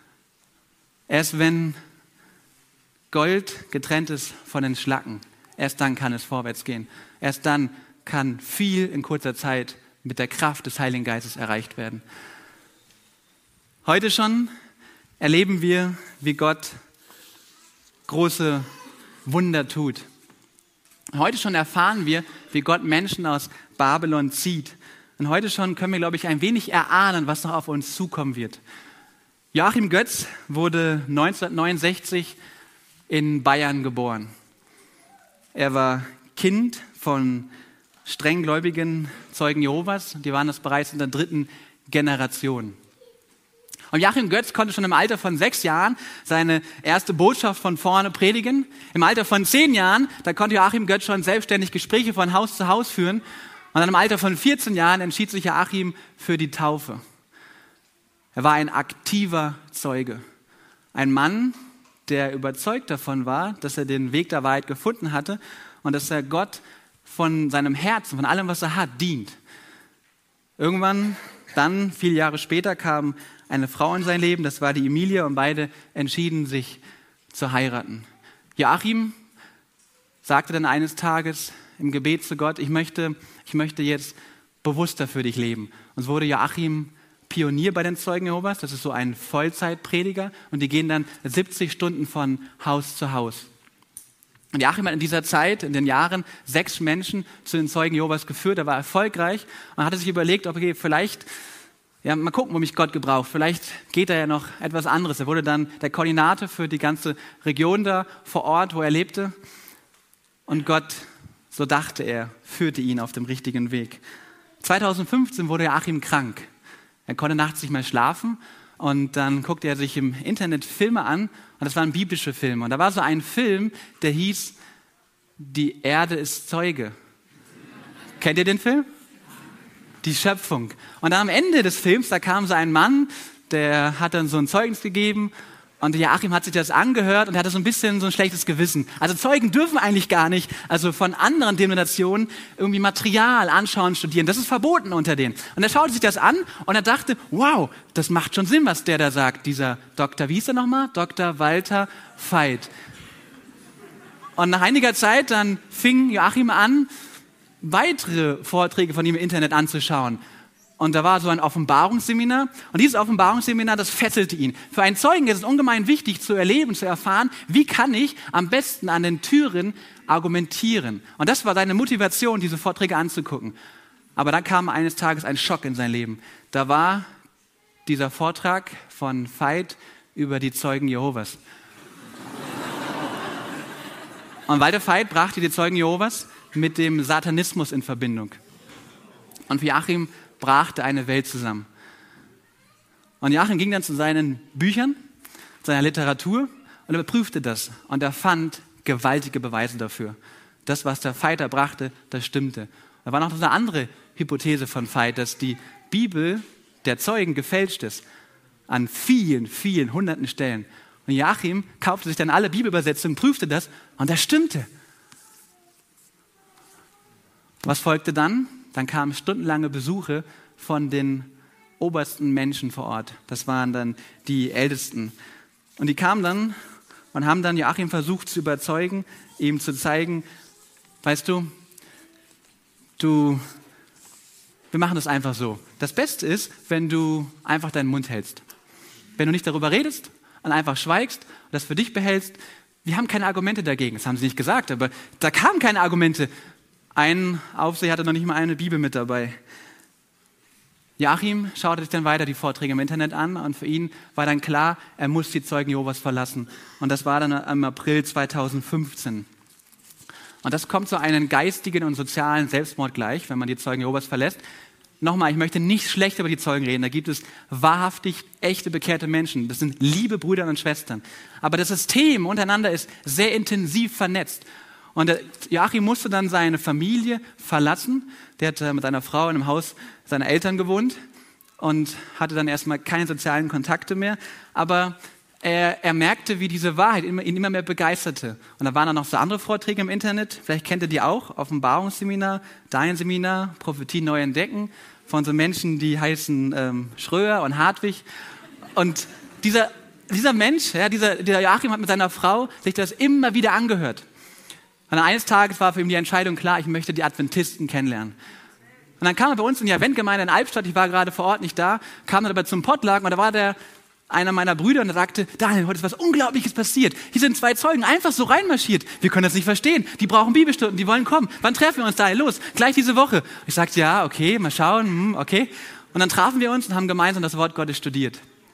Erst wenn Gold getrennt ist von den Schlacken, erst dann kann es vorwärts gehen. Erst dann kann viel in kurzer Zeit mit der Kraft des Heiligen Geistes erreicht werden. Heute schon erleben wir, wie Gott große Wunder tut. Heute schon erfahren wir, wie Gott Menschen aus Babylon zieht. Und heute schon können wir, glaube ich, ein wenig erahnen, was noch auf uns zukommen wird. Joachim Götz wurde 1969 in Bayern geboren. Er war Kind von strenggläubigen Zeugen Jehovas. Die waren das bereits in der 3. Generation. Und Joachim Götz konnte schon im Alter von 6 Jahren seine erste Botschaft von vorne predigen. Im Alter von 10 Jahren, da konnte Joachim Götz schon selbstständig Gespräche von Haus zu Haus führen. Und dann im Alter von 14 Jahren entschied sich Joachim für die Taufe. Er war ein aktiver Zeuge. Ein Mann, der überzeugt davon war, dass er den Weg der Wahrheit gefunden hatte und dass er Gott von seinem Herzen, von allem, was er hat, dient. Irgendwann, dann, viele Jahre später, kam eine Frau in sein Leben, das war die Emilia, und beide entschieden sich zu heiraten. Joachim sagte dann eines Tages im Gebet zu Gott, ich möchte jetzt bewusster für dich leben. Und so wurde Joachim Pionier bei den Zeugen Jehovas, das ist so ein Vollzeitprediger, und die gehen dann 70 Stunden von Haus zu Haus. Und Joachim hat in dieser Zeit, in den Jahren, 6 Menschen zu den Zeugen Jehovas geführt, er war erfolgreich und hatte sich überlegt, okay, vielleicht, ja, mal gucken, wo mich Gott gebraucht, vielleicht geht da ja noch etwas anderes. Er wurde dann der Koordinator für die ganze Region da vor Ort, wo er lebte, und Gott, so dachte er, führte ihn auf dem richtigen Weg. 2015 wurde Joachim krank. Er konnte nachts nicht mehr schlafen und dann guckte er sich im Internet Filme an und das waren biblische Filme. Und da war so ein Film, der hieß Die Erde ist Zeuge. Kennt ihr den Film? Die Schöpfung. Und dann am Ende des Films, da kam so ein Mann, der hat dann so ein Zeugnis gegeben und Joachim hat sich das angehört und hatte so ein bisschen so ein schlechtes Gewissen. Also Zeugen dürfen eigentlich gar nicht, also von anderen Denominationen irgendwie Material anschauen, studieren. Das ist verboten unter denen. Und er schaute sich das an und er dachte, wow, das macht schon Sinn, was der da sagt. Dieser Dr., wie hieß er nochmal? Dr. Walter Veit. Und nach einiger Zeit dann fing Joachim an, weitere Vorträge von ihm im Internet anzuschauen. Und da war so ein Offenbarungsseminar. Und dieses Offenbarungsseminar, das fesselte ihn. Für einen Zeugen ist es ungemein wichtig zu erleben, zu erfahren, wie kann ich am besten an den Türen argumentieren. Und das war seine Motivation, diese Vorträge anzugucken. Aber dann kam eines Tages ein Schock in sein Leben. Da war dieser Vortrag von Veit über die Zeugen Jehovas. Und Walter Veit brachte die Zeugen Jehovas mit dem Satanismus in Verbindung. Und für Joachim brachte eine Welt zusammen. Und Joachim ging dann zu seinen Büchern, seiner Literatur und überprüfte das. Und er fand gewaltige Beweise dafür. Das, was der Veit brachte, das stimmte. Da war noch eine andere Hypothese von Veit, dass die Bibel der Zeugen gefälscht ist. An vielen, vielen hunderten Stellen. Und Joachim kaufte sich dann alle Bibelübersetzungen, prüfte das und das stimmte. Was folgte dann? Dann kamen stundenlange Besuche von den obersten Menschen vor Ort. Das waren dann die Ältesten. Und die kamen dann und haben dann Joachim versucht zu überzeugen, ihm zu zeigen, weißt du, wir machen das einfach so. Das Beste ist, wenn du einfach deinen Mund hältst. Wenn du nicht darüber redest und einfach schweigst und das für dich behältst. Wir haben keine Argumente dagegen. Das haben sie nicht gesagt, aber da kamen keine Argumente. Ein Aufseher hatte noch nicht mal eine Bibel mit dabei. Joachim schaute sich dann weiter die Vorträge im Internet an und für ihn war dann klar, er muss die Zeugen Jehovas verlassen. Und das war dann im April 2015. Und das kommt zu einem geistigen und sozialen Selbstmord gleich, wenn man die Zeugen Jehovas verlässt. Nochmal, ich möchte nicht schlecht über die Zeugen reden. Da gibt es wahrhaftig echte, bekehrte Menschen. Das sind liebe Brüder und Schwestern. Aber das System untereinander ist sehr intensiv vernetzt. Und Joachim musste dann seine Familie verlassen. Der hat mit seiner Frau in einem Haus seiner Eltern gewohnt und hatte dann erstmal keine sozialen Kontakte mehr. Aber er merkte, wie diese Wahrheit ihn immer mehr begeisterte. Und da waren dann noch so andere Vorträge im Internet. Vielleicht kennt ihr die auch. Offenbarungsseminar, Dein-Seminar, Prophetie neu entdecken. Von so Menschen, die heißen Schröer und Hartwig. Und dieser Mensch, ja, dieser Joachim hat mit seiner Frau sich das immer wieder angehört. Und eines Tages war für ihn die Entscheidung klar, ich möchte die Adventisten kennenlernen. Und dann kam er bei uns in die Adventgemeinde in Albstadt, ich war gerade vor Ort nicht da, kam dann aber zum Potluck und da war einer meiner Brüder und er sagte, Daniel, heute ist was Unglaubliches passiert. Hier sind 2 Zeugen einfach so reinmarschiert. Wir können das nicht verstehen. Die brauchen Bibelstunden, die wollen kommen. Wann treffen wir uns da? Los, gleich diese Woche. Ich sagte, ja, okay, mal schauen, okay. Und dann trafen wir uns und haben gemeinsam das Wort Gottes studiert.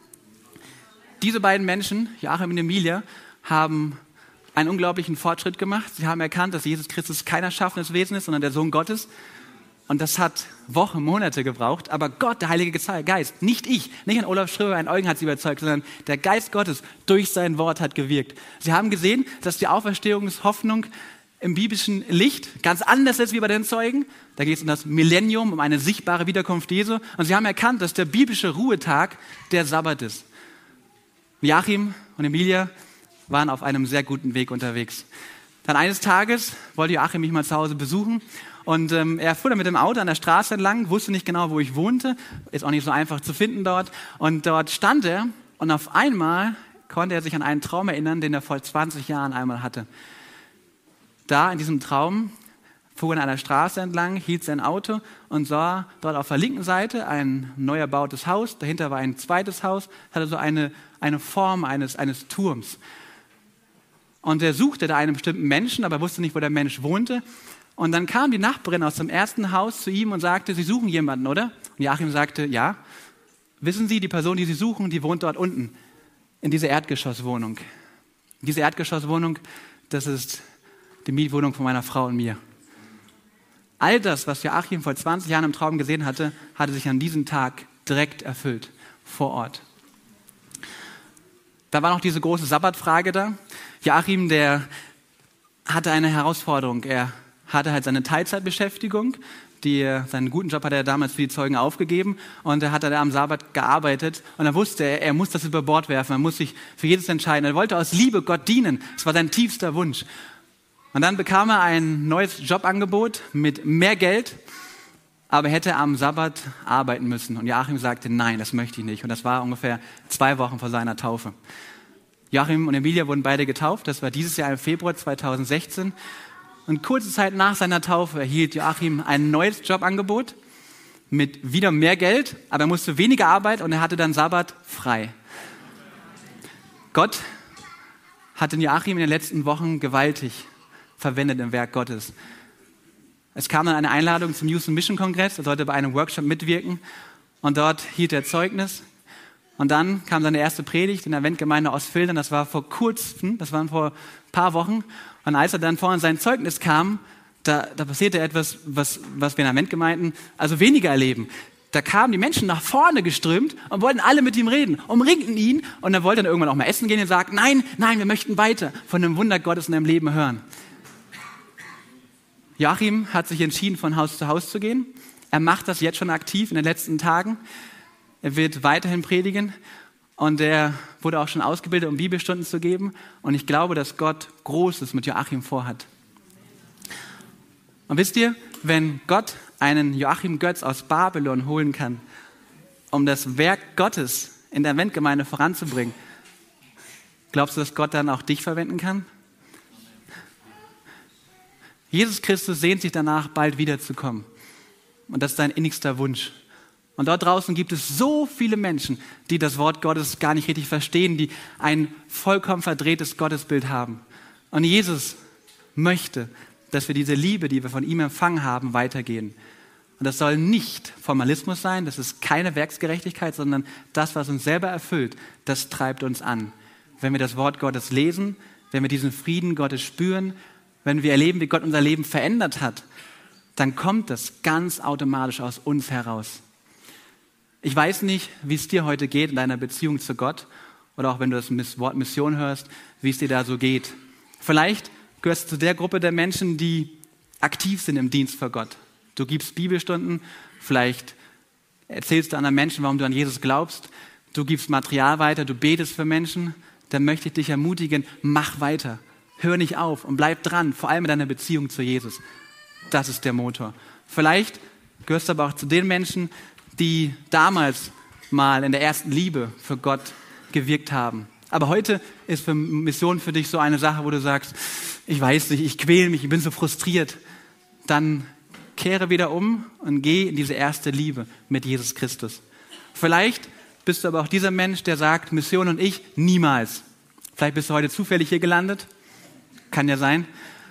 Diese beiden Menschen, Joachim und Emilia, haben einen unglaublichen Fortschritt gemacht. Sie haben erkannt, dass Jesus Christus kein erschaffenes Wesen ist, sondern der Sohn Gottes. Und das hat Wochen, Monate gebraucht. Aber Gott, der Heilige Geist, nicht ich, nicht ein Olaf Schröer, ein Eugen hat sie überzeugt, sondern der Geist Gottes durch sein Wort hat gewirkt. Sie haben gesehen, dass die Auferstehungshoffnung im biblischen Licht ganz anders ist wie bei den Zeugen. Da geht es um das Millennium, um eine sichtbare Wiederkunft Jesu. Und sie haben erkannt, dass der biblische Ruhetag der Sabbat ist. Joachim und Emilia waren auf einem sehr guten Weg unterwegs. Dann eines Tages wollte Joachim mich mal zu Hause besuchen und er fuhr dann mit dem Auto an der Straße entlang, wusste nicht genau, wo ich wohnte, ist auch nicht so einfach zu finden dort. Und dort stand er und auf einmal konnte er sich an einen Traum erinnern, den er vor 20 Jahren einmal hatte. Da in diesem Traum fuhr er an einer Straße entlang, hielt sein Auto und sah dort auf der linken Seite ein neu erbautes Haus, dahinter war ein zweites Haus, hatte so eine Form eines Turms. Und er suchte da einen bestimmten Menschen, aber wusste nicht, wo der Mensch wohnte. Und dann kam die Nachbarin aus dem ersten Haus zu ihm und sagte, Sie suchen jemanden, oder? Und Joachim sagte, ja. Wissen Sie, die Person, die Sie suchen, die wohnt dort unten, in dieser Erdgeschosswohnung. Diese Erdgeschosswohnung, das ist die Mietwohnung von meiner Frau und mir. All das, was Joachim vor 20 Jahren im Traum gesehen hatte, hatte sich an diesem Tag direkt erfüllt, vor Ort. Da war noch diese große Sabbatfrage da. Joachim, der hatte eine Herausforderung. Er hatte halt seine Teilzeitbeschäftigung. Seinen guten Job hat er damals für die Zeugen aufgegeben und er hat da am Sabbat gearbeitet und er wusste, er muss das über Bord werfen, er muss sich für jedes entscheiden. Er wollte aus Liebe Gott dienen. Das war sein tiefster Wunsch. Und dann bekam er ein neues Jobangebot mit mehr Geld, aber hätte am Sabbat arbeiten müssen. Und Joachim sagte, nein, das möchte ich nicht. Und das war ungefähr 2 Wochen vor seiner Taufe. Joachim und Emilia wurden beide getauft. Das war dieses Jahr im Februar 2016. Und kurze Zeit nach seiner Taufe erhielt Joachim ein neues Jobangebot mit wieder mehr Geld, aber er musste weniger arbeiten und er hatte dann Sabbat frei. Gott hat den Joachim in den letzten Wochen gewaltig verwendet im Werk Gottes. Es kam dann eine Einladung zum Youth Mission Kongress, er sollte bei einem Workshop mitwirken und dort hielt er Zeugnis. Und dann kam seine erste Predigt in der Eventgemeinde Ostfildern, das war vor kurzem, das waren vor ein paar Wochen. Und als er dann vorhin sein Zeugnis kam, da passierte etwas, was wir in der Eventgemeinden also weniger erleben. Da kamen die Menschen nach vorne geströmt und wollten alle mit ihm reden, umringten ihn und er wollte dann irgendwann auch mal essen gehen und sagt, nein, wir möchten weiter von dem Wunder Gottes in deinem Leben hören. Joachim hat sich entschieden, von Haus zu Haus zu gehen. Er macht das jetzt schon aktiv in den letzten Tagen. Er wird weiterhin predigen und er wurde auch schon ausgebildet, um Bibelstunden zu geben. Und ich glaube, dass Gott Großes mit Joachim vorhat. Und wisst ihr, wenn Gott einen Joachim Götz aus Babylon holen kann, um das Werk Gottes in der Eventgemeinde voranzubringen, glaubst du, dass Gott dann auch dich verwenden kann? Jesus Christus sehnt sich danach, bald wiederzukommen. Und das ist sein innigster Wunsch. Und dort draußen gibt es so viele Menschen, die das Wort Gottes gar nicht richtig verstehen, die ein vollkommen verdrehtes Gottesbild haben. Und Jesus möchte, dass wir diese Liebe, die wir von ihm empfangen haben, weitergehen. Und das soll nicht Formalismus sein, das ist keine Werksgerechtigkeit, sondern das, was uns selber erfüllt, das treibt uns an. Wenn wir das Wort Gottes lesen, wenn wir diesen Frieden Gottes spüren, wenn wir erleben, wie Gott unser Leben verändert hat, dann kommt das ganz automatisch aus uns heraus. Ich weiß nicht, wie es dir heute geht in deiner Beziehung zu Gott oder auch wenn du das Wort Mission hörst, wie es dir da so geht. Vielleicht gehörst du zu der Gruppe der Menschen, die aktiv sind im Dienst für Gott. Du gibst Bibelstunden, vielleicht erzählst du anderen Menschen, warum du an Jesus glaubst, du gibst Material weiter, du betest für Menschen, dann möchte ich dich ermutigen, mach weiter, hör nicht auf und bleib dran, vor allem in deiner Beziehung zu Jesus. Das ist der Motor. Vielleicht gehörst du aber auch zu den Menschen, die damals mal in der ersten Liebe für Gott gewirkt haben. Aber heute ist für Mission für dich so eine Sache, wo du sagst, ich weiß nicht, ich quäle mich, ich bin so frustriert. Dann kehre wieder um und geh in diese erste Liebe mit Jesus Christus. Vielleicht bist du aber auch dieser Mensch, der sagt, Mission und ich, niemals. Vielleicht bist du heute zufällig hier gelandet. Kann ja sein.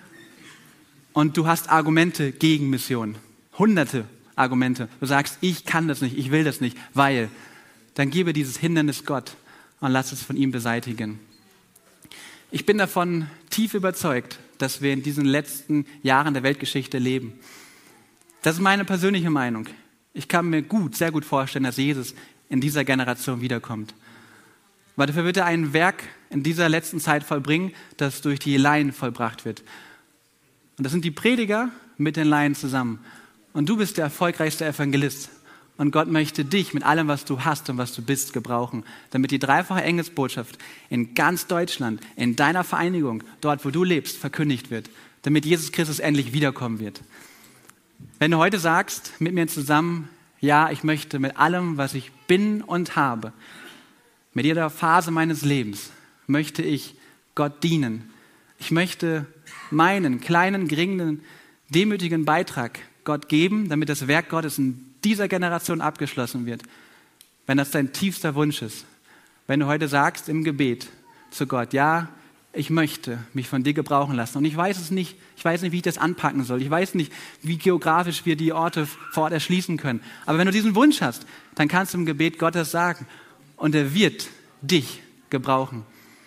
Und du hast Argumente gegen Mission. Hunderte Argumente. Du sagst, ich kann das nicht, ich will das nicht, weil. Dann gebe dieses Hindernis Gott und lass es von ihm beseitigen. Ich bin davon tief überzeugt, dass wir in diesen letzten Jahren der Weltgeschichte leben. Das ist meine persönliche Meinung. Ich kann mir sehr gut vorstellen, dass Jesus in dieser Generation wiederkommt. Weil dafür wird er ein Werk in dieser letzten Zeit vollbringen, das durch die Laien vollbracht wird. Und das sind die Prediger mit den Laien zusammen. Und du bist der erfolgreichste Evangelist. Und Gott möchte dich mit allem, was du hast und was du bist, gebrauchen, damit die dreifache Engelsbotschaft in ganz Deutschland, in deiner Vereinigung, dort, wo du lebst, verkündigt wird. Damit Jesus Christus endlich wiederkommen wird. Wenn du heute sagst, mit mir zusammen, ja, ich möchte mit allem, was ich bin und habe, mit jeder Phase meines Lebens, möchte ich Gott dienen. Ich möchte meinen kleinen, geringen, demütigen Beitrag Gott geben, damit das Werk Gottes in dieser Generation abgeschlossen wird. Wenn das dein tiefster Wunsch ist, wenn du heute sagst im Gebet zu Gott, ja, ich möchte mich von dir gebrauchen lassen und ich weiß es nicht, wie ich das anpacken soll, ich weiß nicht, wie geografisch wir die Orte vor Ort erschließen können, aber wenn du diesen Wunsch hast, dann kannst du im Gebet Gottes sagen und er wird dich gebrauchen.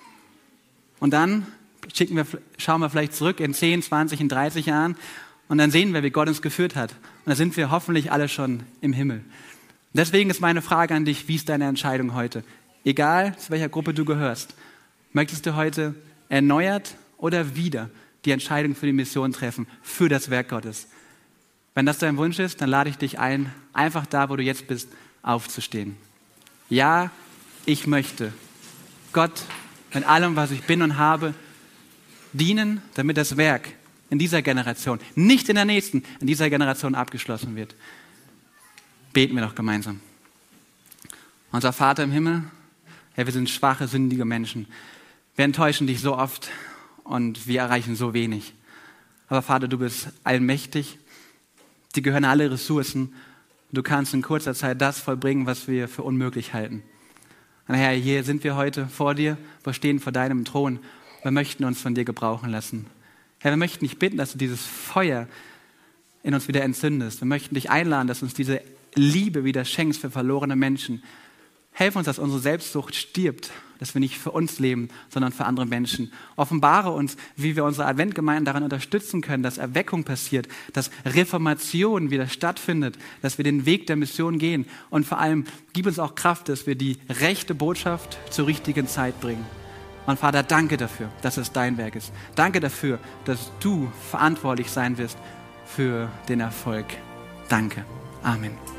Und dann schauen wir vielleicht zurück in 10, 20, in 30 Jahren und dann sehen wir, wie Gott uns geführt hat. Und dann sind wir hoffentlich alle schon im Himmel. Und deswegen ist meine Frage an dich, wie ist deine Entscheidung heute? Egal, zu welcher Gruppe du gehörst. Möchtest du heute erneuert oder wieder die Entscheidung für die Mission treffen, für das Werk Gottes? Wenn das dein Wunsch ist, dann lade ich dich ein, einfach da, wo du jetzt bist, aufzustehen. Ja, ich möchte Gott mit allem, was ich bin und habe, dienen, damit das Werk in dieser Generation, nicht in der nächsten, in dieser Generation abgeschlossen wird. Beten wir doch gemeinsam. Unser Vater im Himmel, Herr, wir sind schwache, sündige Menschen. Wir enttäuschen dich so oft und wir erreichen so wenig. Aber Vater, du bist allmächtig, dir gehören alle Ressourcen Du kannst in kurzer Zeit das vollbringen, was wir für unmöglich halten. Und Herr, hier sind wir heute vor dir, wir stehen vor deinem Thron. Wir möchten uns von dir gebrauchen lassen. Herr, wir möchten dich bitten, dass du dieses Feuer in uns wieder entzündest. Wir möchten dich einladen, dass du uns diese Liebe wieder schenkst für verlorene Menschen. Hilf uns, dass unsere Selbstsucht stirbt, dass wir nicht für uns leben, sondern für andere Menschen. Offenbare uns, wie wir unsere Adventgemeinden daran unterstützen können, dass Erweckung passiert, dass Reformation wieder stattfindet, dass wir den Weg der Mission gehen. Und vor allem, gib uns auch Kraft, dass wir die rechte Botschaft zur richtigen Zeit bringen. Und Vater, danke dafür, dass es dein Werk ist. Danke dafür, dass du verantwortlich sein wirst für den Erfolg. Danke. Amen.